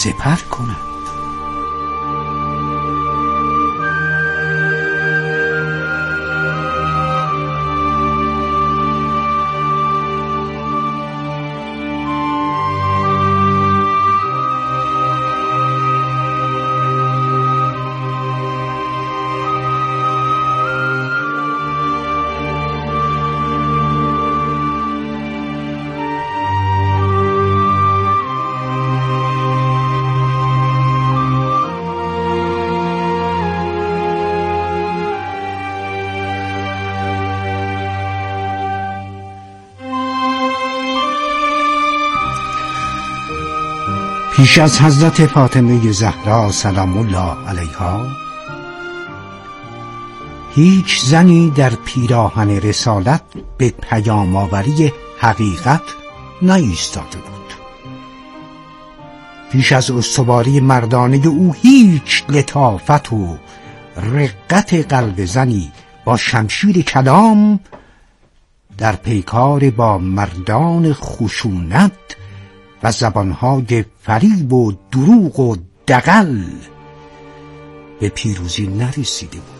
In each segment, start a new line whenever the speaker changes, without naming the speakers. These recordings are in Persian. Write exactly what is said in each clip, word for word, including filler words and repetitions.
سپر کند. پیش از حضرت فاطمه زهرا سلام الله علیها هیچ زنی در پیراهن رسالت به پیام آوری حقیقت نایستاده بود. پیش از استواری مردانه او هیچ لطافت و رقت قلب زنی با شمشیر کلام در پیکار با مردان خشونت و زبانهای فریب و دروغ و دغل به پیروزی نرسیده بود.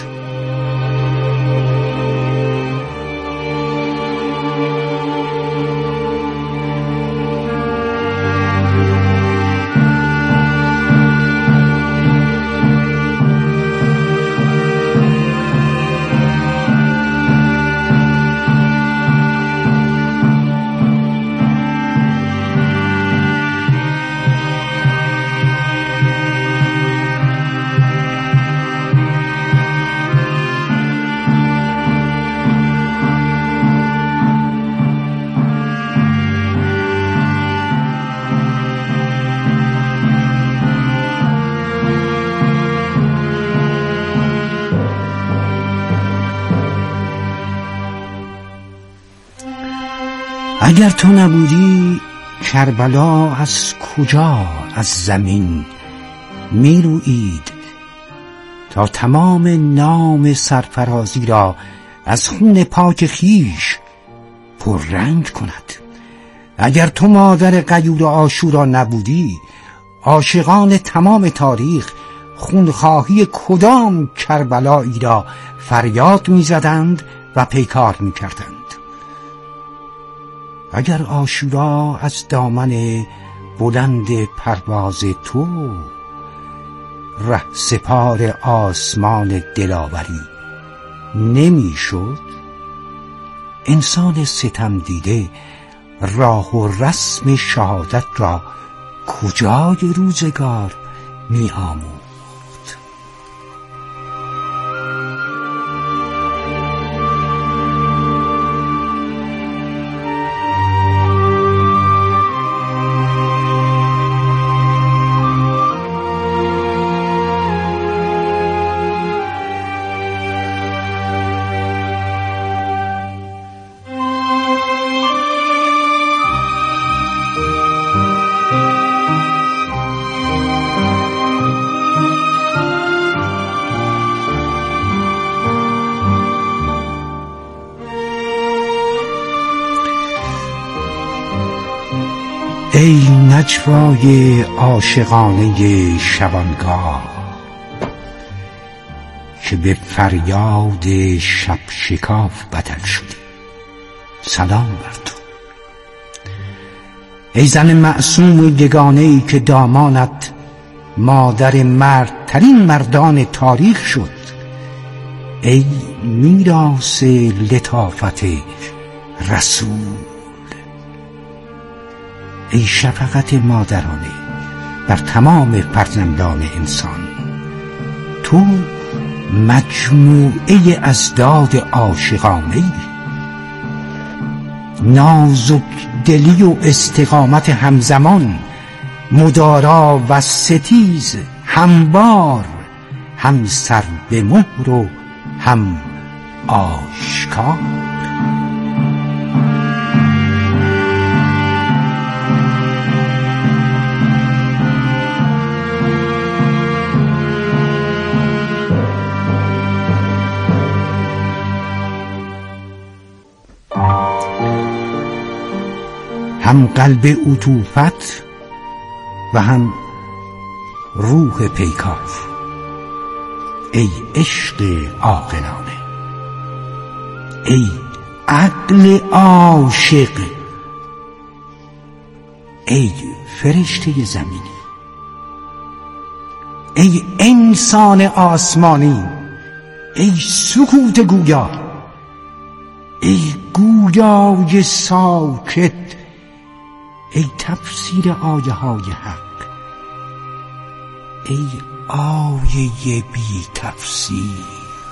اگر تو نبودی کربلا از کجا از زمین می رویید تا تمام نام سرفرازی را از خون پاک خیش پررنگ کند. اگر تو مادر غیور عاشورا نبودی عاشقان تمام تاریخ خونخواهی کدام کربلایی را فریاد می زدند و پیکار می کردند. اگر عاشورا از دامن بلند پرواز تو ره سپار آسمان دلاوری نمی شد، انسان ستم دیده راه و رسم شهادت را کجای روزگار می آموخت؟ ای نجوای عاشقانه شبانگاه که به فریاد شب شکاف بدل شدی، سلام بر تو. ای زن معصوم و یگانه‌ای که دامانت مادر مردترین مردان تاریخ شد، ای میراث لطافت رسول، ای شفقت مادرانه بر تمام فرزندان انسان، تو مجموعه ازداد عاشقانه، نازک دلی و استقامت همزمان، مدارا و ستیز هموار، هم سر به مهر و هم آشکار. هم قلب عطوفت و هم روح پیکار، ای عشق عاقلانه، ای عقل عاشق، ای فرشته زمینی، ای انسان آسمانی، ای سکوت گویا، ای گویای ساکت، ای تفسیر آیه های حق، ای آیه بی تفسیر.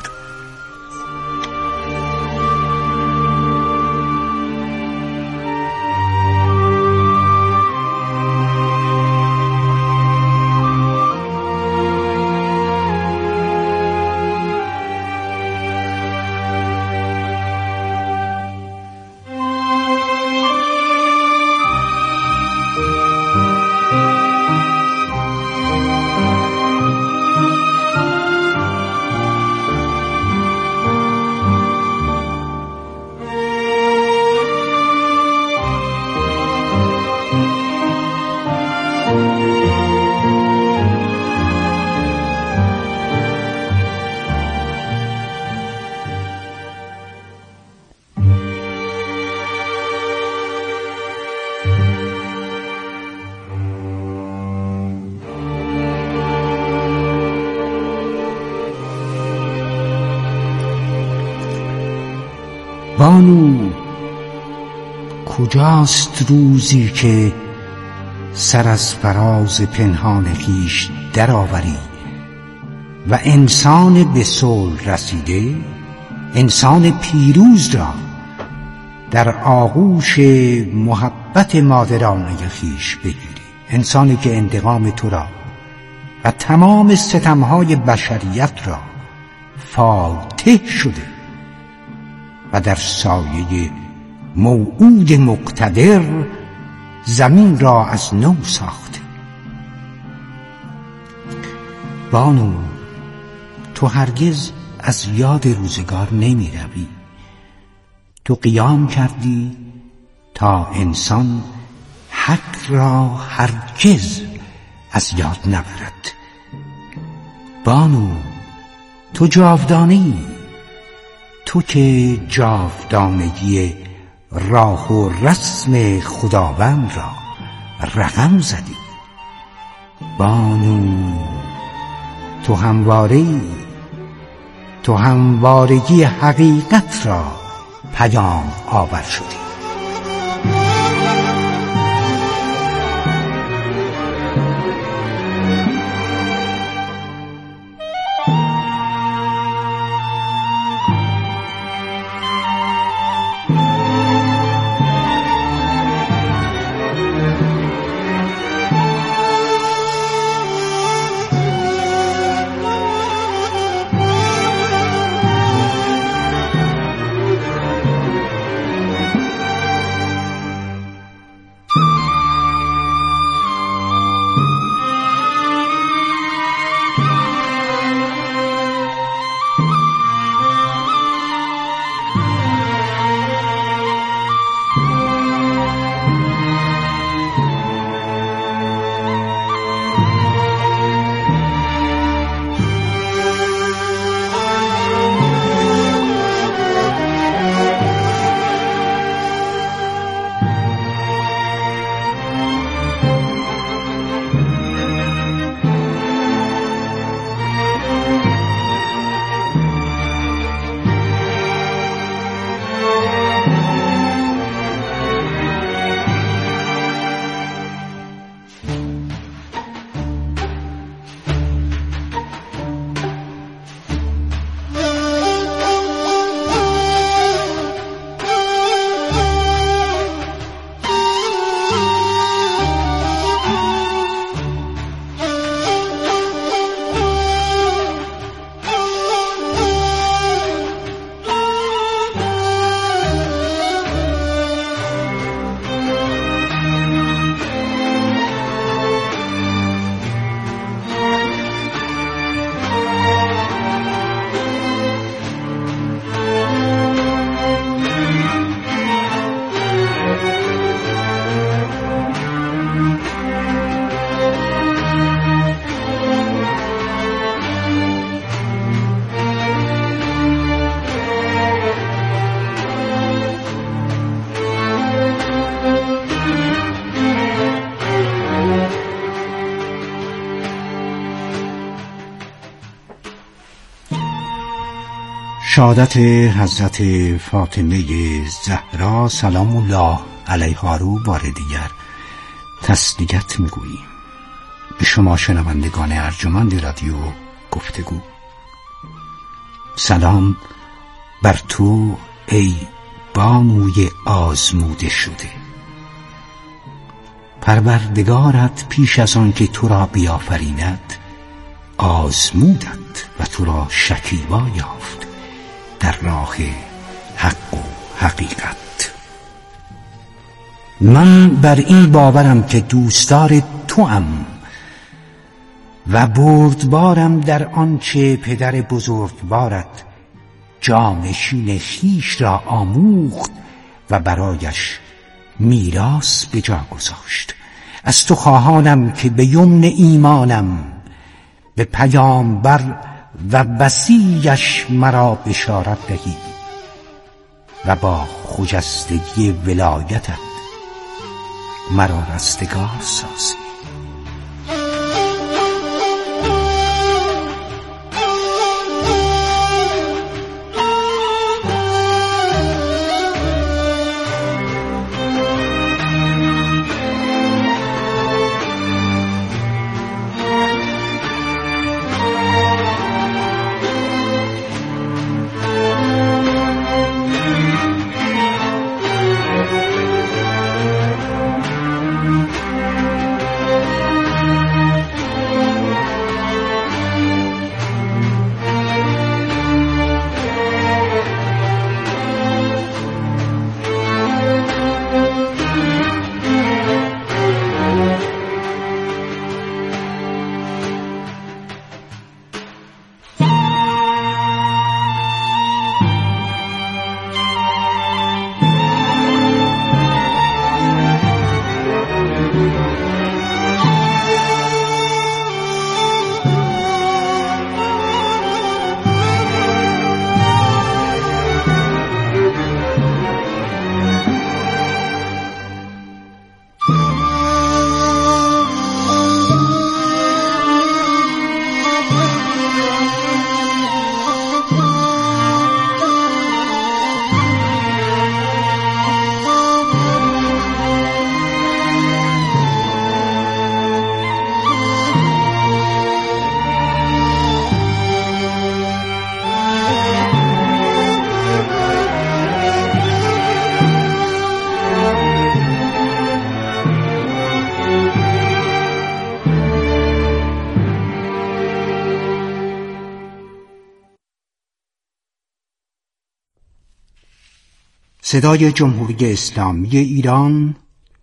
بانو، کجاست روزی که سر از فراز پنهان خویش درآوری و انسان به صلح رسیده، انسان پیروز را در آغوش محبت مادرانه خویش بگیری، انسانی که انتقام تو را و تمام ستمهای بشریت را فاتح شده و در سایه موعود مقتدر زمین را از نو ساخته. بانو، تو هرگز از یاد روزگار نمی روی. تو قیام کردی تا انسان حق را هرگز از یاد نبرد. بانو، تو جاودانه‌ای، تو که جاودانگی راه و رسم خداوند را رقم زدی. بانو، تو همواره‌ای، تو هموارگی حقیقت را پیام آور شدی. شهادت حضرت فاطمه زهرا سلام الله علیها رو بار دیگر تسلیت میگوییم. به شما شنوندگان ارجمند رادیو گفتگو، سلام بر تو ای بانوی آزموده شده. پروردگارت پیش از آن که تو را بیافریند آزمودت و تو را شکیبا یافت در راه حق و حقیقت. من بر این باورم که دوستدار توام و بردبارم در آنچه پدر بزرگوارت جانشین خویش را آموخت و برایش میراث به جا گذاشت. از تو خواهانم که به یمن ایمانم به پیامبر و وصیش مرا بشارت دهی و با خجستگی ولایتت مرا رستگار سازی. صدای جمهوری اسلامی ایران،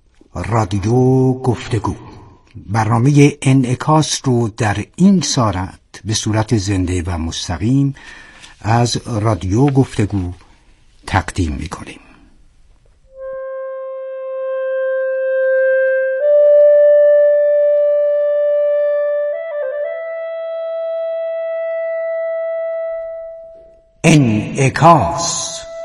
رادیو گفتگو. برنامه انعکاس رو در این ساعت به صورت زنده و مستقیم از رادیو گفتگو تقدیم می‌کنیم. انعکاس.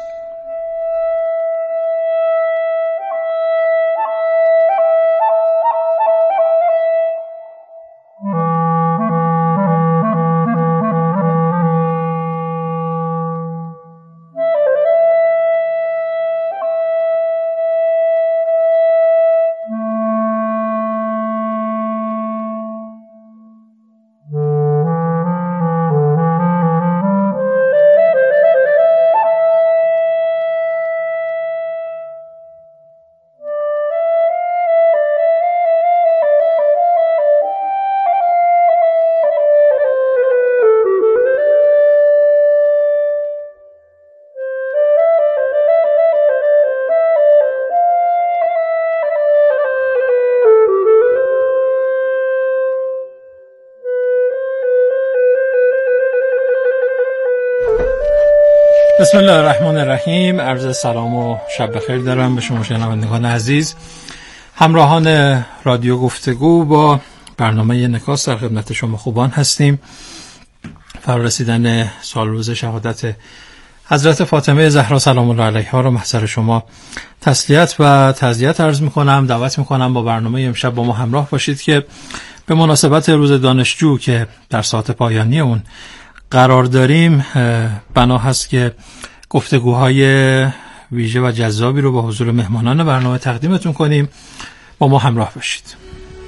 بسم الله الرحمن الرحیم. عرض سلام و شب بخیر دارم به شما شنوندگان عزیز، همراهان رادیو گفتگو. با برنامه انعکاس در خدمت شما خوبان هستیم. فرارسیدن سال روز شهادت حضرت فاطمه زهرا سلام الله علیها را محضر شما تسلیت و تعزیت عرض می‌کنم. دعوت می‌کنم با برنامه امشب با ما همراه باشید که به مناسبت روز دانشجو که در ساعت پایانی اون قرار داریم بنا هست که گفتگوهای ویژه و جذابی رو با حضور مهمانان برنامه تقدیمتون کنیم. با ما همراه باشید.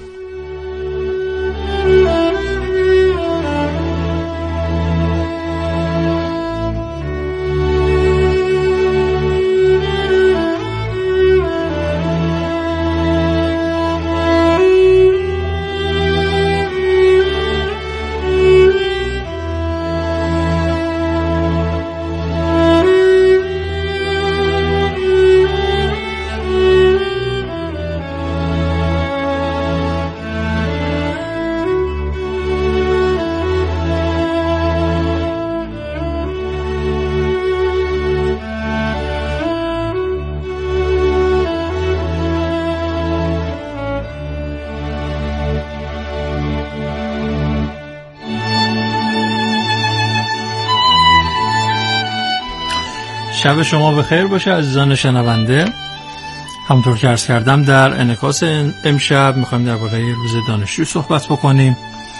شب شما بخیر باشه عزیزان شنونده. همونطور که عرض کردم در انعکاس امشب میخوایم درباره روز دانشجو صحبت بکنیم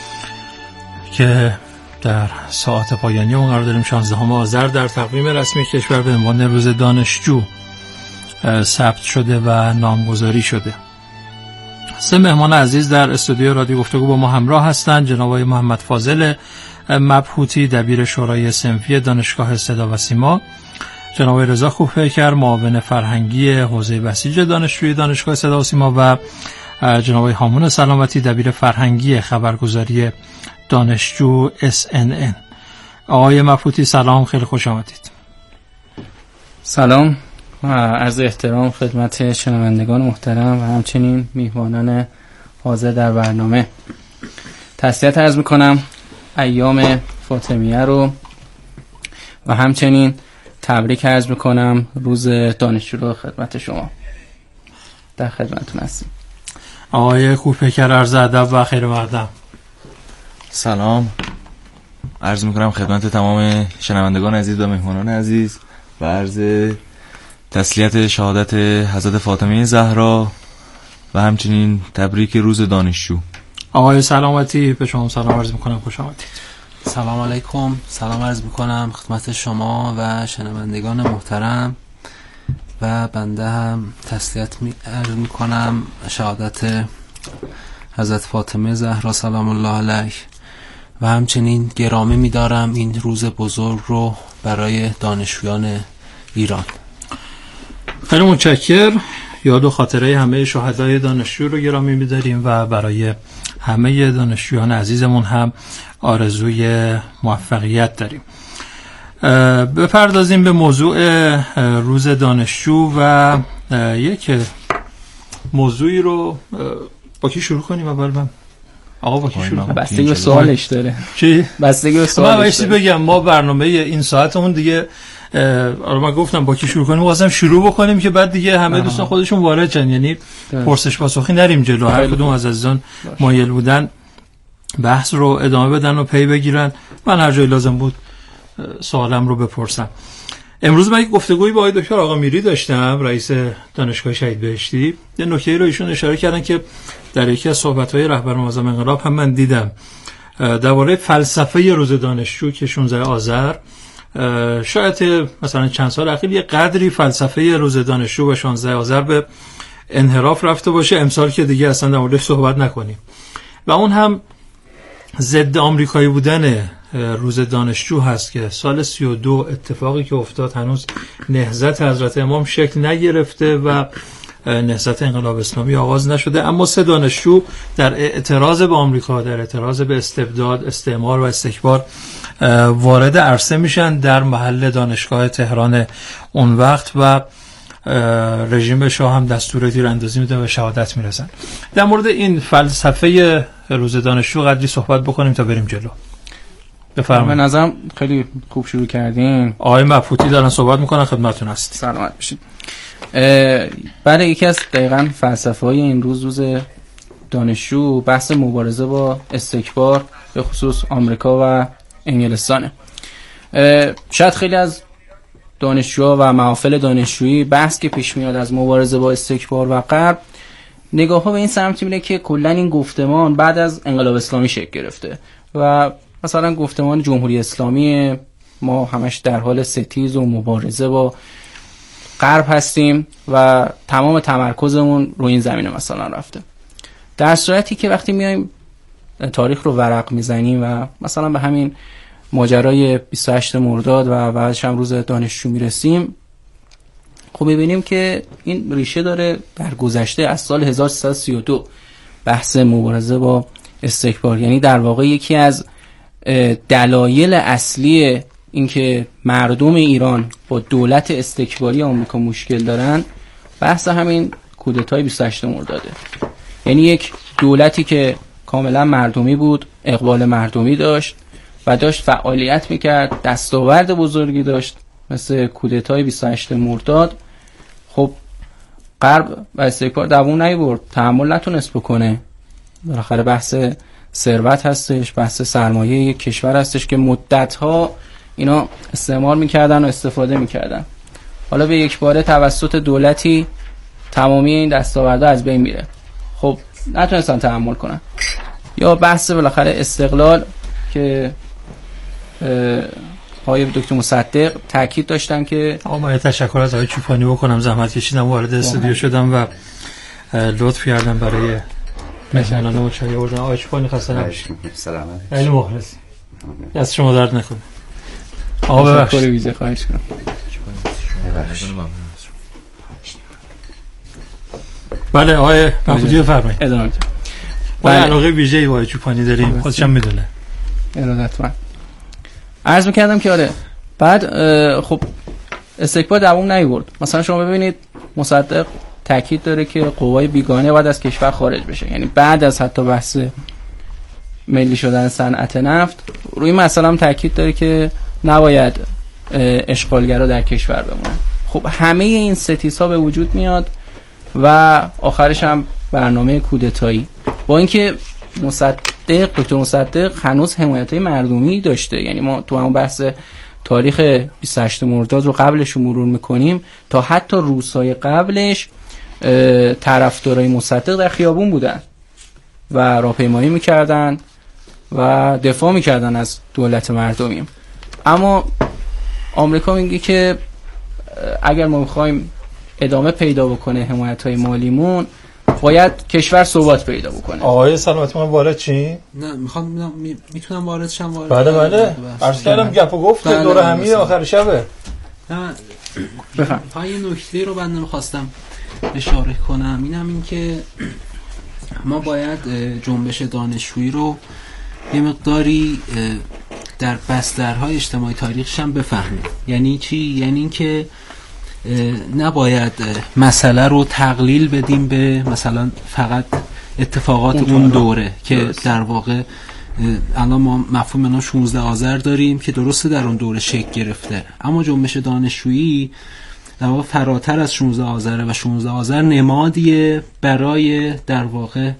که در ساعت پایانی اون قرار داریم شانزدهم آذر در تقویم رسمی کشور به عنوان روز دانشجو ثبت شده و نامگذاری شده. سه مهمان عزیز در استودیو رادیو گفتگو با ما همراه هستند. جناب آقای محمد فاضل مبهوتی دبیر شورای صنفی دانشگاه صدا و سیما، جناب رضا خوب‌پیکر معاون فرهنگی حوزه بسیج دانشجوی دانشگاه صدا و سیما و جناب هامون سلامتی دبیر فرهنگی خبرگزاری دانشجو اس ان ان. آقای مبهوتی سلام، خیلی خوش آمدید.
سلام و عرض احترام خدمت شنوندگان محترم و همچنین میهمانان حاضر در برنامه. تسلیت عرض میکنم ایام فاطمیه رو و همچنین تبریک عرض میکنم روز دانشجو رو خدمت شما. در خدمتتون هستیم.
آقای خوب‌پیکر عرض ادب و خیر مقدم.
سلام عرض میکنم خدمت تمام شنوندگان عزیز و مهمانان عزیز و عرض تسلیت شهادت حضرت فاطمه زهرا و همچنین تبریک روز دانشجو.
آقای سلامتی به شما سلام عرض میکنم، خوش آمدید.
سلام علیکم، سلام عرض میکنم خدمت شما و شنوندگان محترم و بنده هم تسلیت عرض میکنم شهادت حضرت فاطمه زهرا سلام الله علیه و همچنین گرامی میدارم این روز بزرگ رو برای دانشجویان ایران.
خیلی متشکر. یاد و خاطره همه شهدای دانشجو رو گرامی می‌داریم و برای همه دانشجویان عزیزمون هم آرزوی موفقیت داریم. بپردازیم به موضوع روز دانشجو و یک موضوعی رو با کی شروع کنیم؟ اول من آقا با کی شروع کنیم؟
بستگی به سوالش داره.
چی؟
بستگی به سوالش
داره. من بگم ما برنامه این ساعتمون دیگه آره من گفتم با کی شروع کنیم، واسم شروع بکنیم که بعد دیگه همه دوستان خودشون وارد شن، یعنی پرسش پاسخی نریم جلو، هر کدوم از عزیزان مایل بودن بحث رو ادامه بدن و پی بگیرن، من هر جای لازم بود سوالم رو بپرسم. امروز من یک گفتگویی با آقای دکتر آقا میری داشتم، رئیس دانشگاه شهید بهشتی. یه نکته‌ای رو ایشون اشاره کردن که در یکی از صحبت‌های رهبر معظم انقلاب هم من دیدم درباره فلسفه روز دانشجو که شانزدهم آذر، شاید مثلا چند سال اخیر یه قدری فلسفه روز دانشجو و شانزدهم آذر به انحراف رفته باشه، امسال که دیگه اصلا در موردش صحبت نکنیم. و اون هم ضد آمریکایی بودن روز دانشجو هست که سال سی و دو اتفاقی که افتاد هنوز نهضت حضرت امام شکل نگرفته و نهضت انقلاب اسلامی آغاز نشده، اما سه دانشجو در اعتراض به آمریکا، در اعتراض به استبداد، استعمار و استکبار وارد عرصه میشن در محل دانشگاه تهران اون وقت و رژیم شاه هم دستور تیراندازی میده و شهادت میرسن. در مورد این فلسفه روز دانشجو قدری صحبت بکنیم تا بریم جلو. بفرمایید.
به نظرم خیلی خوب شروع کردین.
آقای مبهوتی دارن صحبت میکنن، خدمتتون هست.
سلامت باشید. برای یکی از دقیقاً فلسفه‌های این روز روز دانشجو بحث مبارزه با استکبار به خصوص آمریکا و انگلستانه. شاید خیلی از دانشجوها و محافل دانشجویی بحث که پیش میاد از مبارزه با استکبار و غرب، نگاه ها به این سمت میره که کلا این گفتمان بعد از انقلاب اسلامی شکل گرفته و مثلا گفتمان جمهوری اسلامی، ما همش در حال ستیز و مبارزه با غرب هستیم و تمام تمرکزمون رو این زمینه مثلا رفته. در صورتی که وقتی میایم تاریخ رو ورق میزنیم و مثلا به همین ماجرای بیست و هشتم مرداد و بعدش هم روز دانشجو میرسیم، خب میبینیم که این ریشه داره در گذشته از سال هزار و سیصد و سی و دو، بحث مبارزه با استکبار. یعنی در واقع یکی از دلایل اصلی اینکه مردم ایران با دولت استکباری آمریکا مشکل دارن بحث همین کودتای بیست و هشتم مرداده. یعنی یک دولتی که کاملا مردمی بود، اقبال مردمی داشت و داشت فعالیت میکرد، دستاورد بزرگی داشت مثل کودتای بیست و هشتم مرداد. خب غرب و استکبار دووم نیورد، تحمل نتونست بکنه. بالاخره بحث ثروت هستش، بحث سرمایه یک کشور هستش که مدت‌ها اینا استعمار میکردن و استفاده میکردن. حالا به یک باره توسط دولتی تمامی این دستاوردها از بین میره. خب نتونستن تحمل کنن. یا بحث بالاخره استقلال که آقای دکتر مصدق تاکید داشتن که
آقا من تشکر از آقای چوپانی بکنم، زحمت کشیدم وارد استودیو شدم و لطف کردم برای مهمانان و چای آوردن. آقای چوپانی خسته نباشید.
سلامت.
خیلی مخلص. دست شما درد نکنه. آقا ببخشید.
تشکر ویژه خواهش کنم.
بله آقای محمودی بفرمایید.
ادامه بده.
با علاقه ویژه‌ای با چوپانی داریم، خودش هم میدونه.
ارادتمند. عرض می‌کردم که آره بعد خب استکبار دوام نیورد. مثلا شما ببینید مصدق تاکید داره که قوای بیگانه باید از کشور خارج بشه. یعنی بعد از حتی بحث ملی شدن صنعت نفت روی مثلا تاکید داره که نباید اشغالگرا در کشور بمونن. خب همه این ستیزها به وجود میاد و آخرش هم برنامه کودتایی. با اینکه مصدق دکتر مصدق هنوز حمایتای مردمی داشته، یعنی ما تو همون بحث تاریخ بیست و هشتم مرداد رو قبلش رو مرور میکنیم تا حتی روزهای قبلش طرفدارای مصدق در خیابون بودن و راهپیمایی میکردن و دفاع میکردن از دولت مردمی. اما آمریکا میگه که اگر ما میخوایم ادامه پیدا بکنه حمایت‌های مالیمون، باید کشور ثبات پیدا بکنه.
آقای سلامتی من وارد چی؟
نه میخوام می... میتونم وارد شم وارد.
بله بله. عرض کردم گپ و گفت دور همی آخر شبه.
نه بفهم. تا یه نکته رو بنده می‌خواستم اشاره کنم، اینم این که ما باید جنبش دانشجویی رو یه مقداری در بسترهای اجتماعی تاریخش هم بفهمیم. یعنی چی؟ یعنی این که نباید مسئله رو تقلیل بدیم به مثلا فقط اتفاقات اون دوره که در واقع الان ما مفهوم الان شانزده آذر داریم که درسته در اون دوره شکل گرفته، اما جنبش دانشجویی در واقع فراتر از شانزده آذر و شانزده آذر نمادیه برای در واقع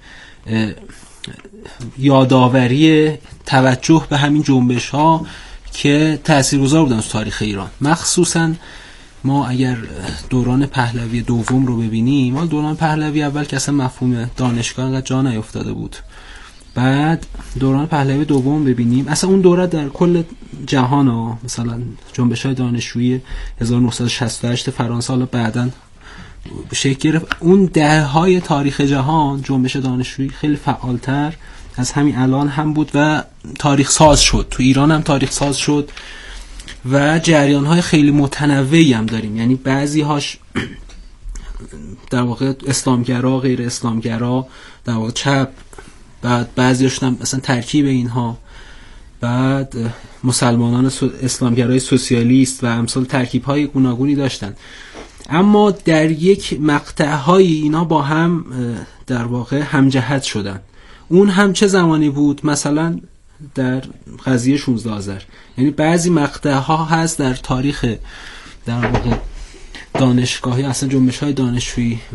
یادآوری توجه به همین جنبش ها که تاثیرگذار بودن تو تاریخ ایران. مخصوصا ما اگر دوران پهلوی دوم رو ببینیم، ما دوران پهلوی اول که اصلا مفهوم دانشگاه انقدر جا نیفتاده بود، بعد دوران پهلوی دوم ببینیم اصلا اون دوره در کل جهان ها، مثلا جنبش های دانشجویی هزار و نهصد و شصت و هشت فرانسه حالا بعداً شکل گرفت، اون دهه های تاریخ جهان جنبش دانشجویی خیلی فعالتر از همین الان هم بود و تاریخ ساز شد. تو ایران هم تاریخ ساز شد و جریان های خیلی متنوعی هم داریم، یعنی بعضی هاش در واقع اسلامگرا، غیر اسلامگرا، در واقع چپ، بعد بعضی هاشون هم مثلا ترکیب اینها، بعد مسلمانان اسلامگرای سوسیالیست و امثال ترکیب های گوناگونی داشتن. اما در یک مقطع های اینا با هم در واقع همجهت شدن. اون هم چه زمانی بود؟ مثلا در قضیه شانزده آذر. یعنی بعضی مقطع ها هست در تاریخ در واقع دانشگاهی، اصلا جنبش های دانشجویی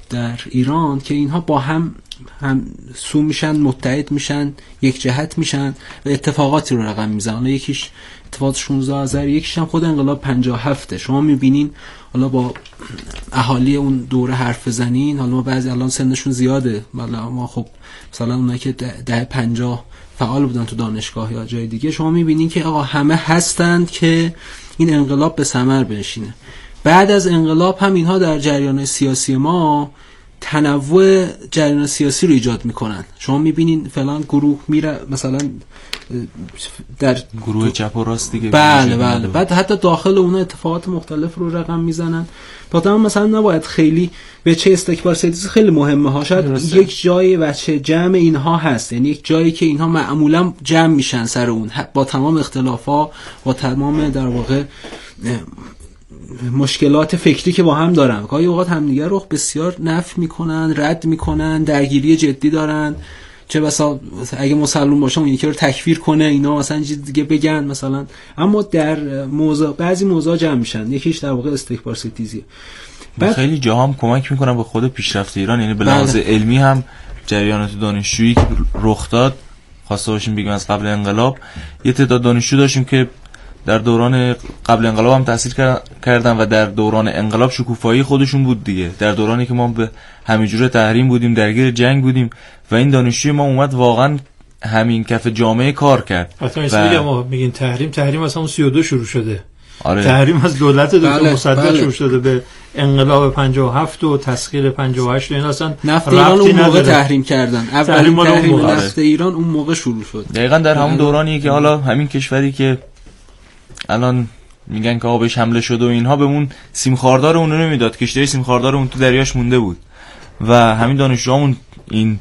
در ایران که اینها با هم هم سو میشن، متحد میشن، یک جهت میشن و اتفاقاتی رو رقم میزنن. یکیش اتفاقات شانزده آذر، یکیش هم خود انقلاب پنجاه و هفت. شما میبینین حالا با اهالی اون دوره حرف بزنین، حالا ما بعضی الان سنشون زیاده، حالا ما خب مثلا اونایی که ده پنجاه فعال بودن تو دانشگاه یا جای دیگه، شما میبینین که آقا همه هستند که این انقلاب به ثمر بنشینه. بعد از انقلاب هم اینها در جریان سیاسی ما تنوع جریان سیاسی رو ایجاد میکنن. شما میبینین فلان گروه میره مثلا در
گروه چپ و راست دیگه،
بله بله، بعد حتی داخل اون اتفاقات مختلف رو رقم میزنن. بعدم مثلا نباید خیلی به چه استکبار ستیزی خیلی مهمه ها، شاید درسته. یک جای وچه جمع اینها هست، یعنی یک جایی که اینها معمولا جمع میشن سر اون با تمام اختلافا، با تمام در واقع مشکلات فکری که با هم دارن، گاهی اوقات همدیگه رو بسیار نفی میکنن، رد میکنن، درگیری جدی دارن. چه بسا اگه مسلمان باشه اون یکی رو تکفیر کنه، اینا مثلا چیز دیگه بگن مثلا، اما در موضوع بعضی موضوع جمع میشن. یکیش در واقع استکبار ستیزیه.
بعد خیلی جاها هم کمک میکنن به خود پیشرفت ایران، یعنی به لحاظ علمی هم جریانات دانشجویی که رخ داد، خواسته باشیم بگیم از قبل انقلاب، یه تعداد دانشجو داشتیم که در دوران قبل انقلاب هم تحصیل کردن و در دوران انقلاب شکوفایی خودشون بود دیگه. در دورانی که ما به همین جوره تحریم بودیم، درگیر جنگ بودیم و این دانشجوی ما اومد واقعا همین کف جامعه کار کرد.
حتی میگم ما میگین تحریم، تحریم اصلا اون سی و دو شروع شده.
آره.
تحریم از دولت دکتر
بله،
مصدق
بله.
شروع شده به انقلاب پنجاه و هفت و تسخیر پنجاه و هشت. این اصلا
نفت ایران اون موقع تحریم کردن. اولین تحریم نفت ایران اون موقع شروع شد.
دقیقاً در همون دورانی که حالا همین کشوری که الان میگن که آبش حمله شده و اینها، بهمون سیم خاردار اون رو نمیداد، کشتی سیم خاردار اون تو دریاش مونده بود و همین دانشجوامون این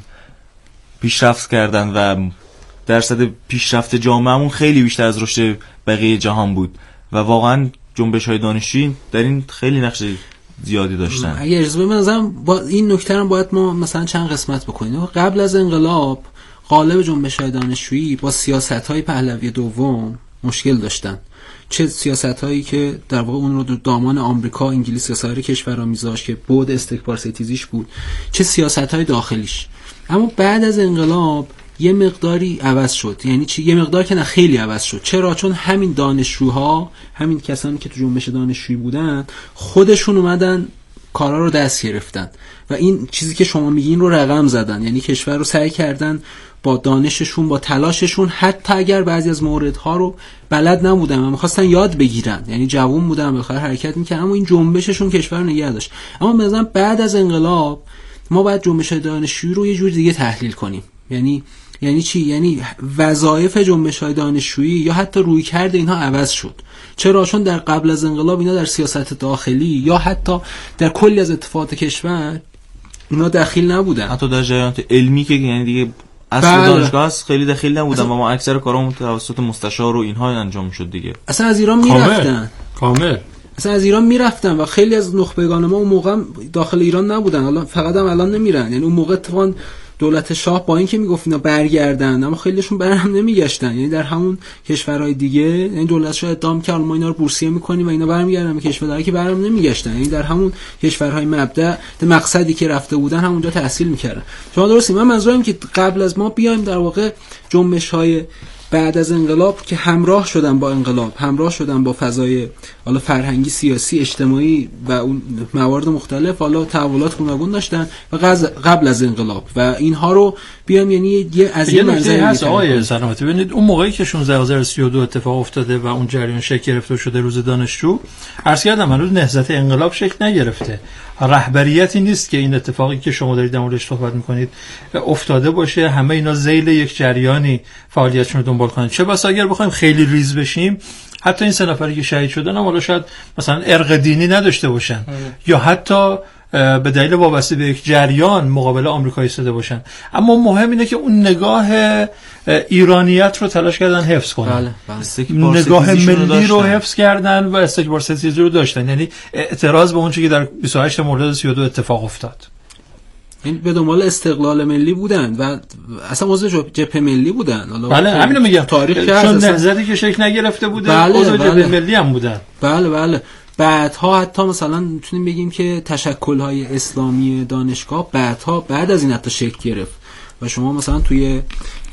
پیشرفت کردن و درصد پیشرفت جامعهمون خیلی بیشتر از رشد بقیه جهان بود و واقعا جنبش‌های دانشجویی در این خیلی نقش زیادی داشتن.
اگه اجازه بدید مثلا با این نکته رو باید ما مثلا چند قسمت بکنیم. قبل از انقلاب غالب جنبش‌های دانشجویی با سیاست‌های پهلوی دوم مشکل داشتن. چه سیاست‌هایی که در واقع اون رو در دامان آمریکا، انگلیس یا سایر کشورها میذاشت که بود استکبار ستیزیش بود، چه سیاست‌های داخلیش. اما بعد از انقلاب یه مقداری عوض شد. یعنی چی؟ یه مقدار که نه خیلی عوض شد. چرا؟ چون همین دانشجوها، همین کسانی که تو جنبش دانشجویی بودن، خودشون اومدن کارا رو دست گرفتن و این چیزی که شما میگین رو رقم زدن. یعنی کشور رو سعی کردن با دانششون، با تلاششون، حتی اگر بعضی از موردها رو بلد نبودن و می‌خواستن یاد بگیرن، یعنی جوان بودن بخاطر حرکت می‌کردن، اما این جنبششون کشور رو نگه داشت. اما مثلا بعد از انقلاب ما باید جنبش دانشجویی رو یه جور دیگه تحلیل کنیم. یعنی یعنی چی؟ یعنی وظایف جنبش‌های دانشجویی یا حتی رویکرد اینها عوض شد. چرا؟ چون در قبل از انقلاب اینا در سیاست داخلی یا حتی در کلی از اتفاقات کشور اینا دخیل نبودن.
حتی در جریانات علمی که یعنی دیگه اصل
بله.
دانشگاه هست خیلی دخیل نبودن و ما اکثر کارامون توسط مستشار و اینها انجام شد دیگه.
اصلا از ایران میرفتن.
کامل.
اصلا از ایران میرفتن و خیلی از نخبگان ما اون موقع داخل ایران نبودن. حالا فقط هم الان نمیرن. یعنی اون موقع اتفاقا دولت شاه با اینکه میگفت اینا برگردن، اما خیلیشون برهم نمیگشتن. یعنی در همون کشورهای دیگه، یعنی دولت شاه ادعا کرد ما اینا رو بورسیه میکنیم و اینا برمیگردن به کشورهایی که برهم نمیگشتن. یعنی در همون کشورهای مبدأ مقصدی که رفته بودن همونجا تحصیل میکردن. شما درستی. من منظورم که قبل از ما بیایم در واقع جنبش‌های بعد از انقلاب که همراه شدن با انقلاب، همراه شدن با فضای حالا فرهنگی، سیاسی، اجتماعی و اون موارد مختلف، حالا تحولات گوناگون داشتن و قبل از انقلاب و اینها رو بیام یعنی یه از این منظری
هست. آقای سلامتی ببینید اون موقعی که شانزده آذر سی و دو اتفاق افتاده و اون جریان شکل گرفته شده روز دانشجو، عرض کردم هنوز نهضت انقلاب شکل نگرفته. رهبریتی نیست که این اتفاقی که شما دارید در موردش صحبت میکنید افتاده باشه، همه اینا ذیل یک جریانی فعالیتشون رو دنبال کنن. چه بسا اگر بخوایم خیلی ریز بشیم، حتی این سه نفری که شهید شدن هم حالا شاید مثلا ارق دینی نداشته باشن اه. یا حتی به دلیل وابسته به یک جریان مقابل آمریکا ایستاده باشن، اما مهم اینه که اون نگاه ایرانیت رو تلاش کردن حفظ کنن. بله، بله. نگاه ملی رو حفظ کردن و استکبار ستیزی رو داشتن، یعنی اعتراض به اون چیزی که در بیست و هشت مرداد سی و دو اتفاق افتاد.
این به دنبال استقلال ملی بودن و اصلا عضو جبهه ملی بودن.
بله همینو میگم،
تاریخ
چون نهضتی که شکل نگرفته بوده
بله،
عضو
بله.
جبهه ملی هم بودن.
بله بله. بعدها حتی مثلا میتونیم بگیم که تشکل‌های اسلامی دانشگاه بعدها بعد از این حتی شکل گرفت و شما مثلا توی